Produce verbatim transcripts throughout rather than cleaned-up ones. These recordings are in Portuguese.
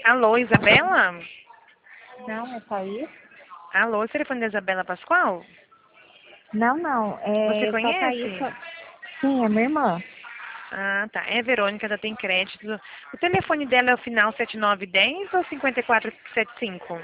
Alô, Isabela? Não, é Thaís? Alô, o telefone da Isabela Pascoal? Não, não, Você é só Thaís. conhece? só- Sim, é minha irmã. Ah, tá. É Verônica, já tem crédito. O telefone dela é o final sete nove um zero ou cinco quatro sete cinco?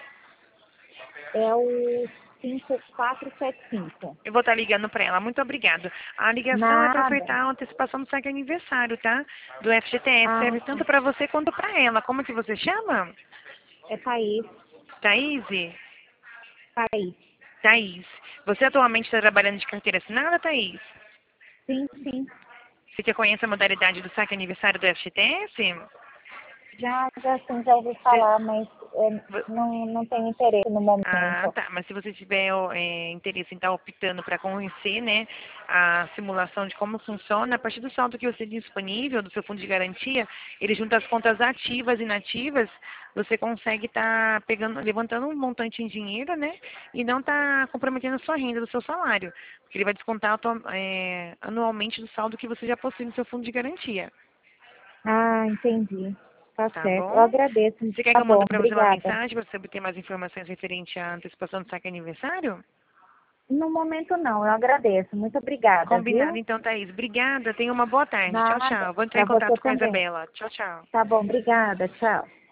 É o cinco quatro sete cinco. Eu vou estar ligando para ela. Muito obrigada. A ligação é para Nada. ofertar a antecipação do saque aniversário, tá? Do F G T S. Ah, Serve tanto para você quanto para ela. Como que você chama? é Thaís. Thaís? Thaís. Thaís. Você atualmente está trabalhando de carteira assinada, Thaís? Sim, sim. Você já conhece a modalidade do saque aniversário do F G T S? Já, já sim, já ouvi Você- falar, mas é, não, não tenho interesse no Ah, momento. tá. Mas se você tiver ó, é, interesse em estar optando para conhecer, né, a simulação de como funciona, a partir do saldo que você tem disponível do seu fundo de garantia, ele junta as contas ativas e inativas, você consegue estar pegando, levantando um montante em dinheiro, né, e não está comprometendo a sua renda do seu salário, porque ele vai descontar atua- é, anualmente do saldo que você já possui no seu fundo de garantia. Ah, entendi. Tá Tá certo. Eu bom? agradeço. Você quer que Tá eu bom, mande para você uma obrigada. mensagem para você obter mais informações referente à antecipação do saque aniversário? No momento não, eu agradeço. Muito obrigada, Combinado, viu? então, Thaís. Obrigada. Tenha uma boa tarde. Tchau, Nada. tchau. Vou entrar Pra em você contato com a também. Isabela. Tchau, tchau. Tá bom, obrigada. Tchau.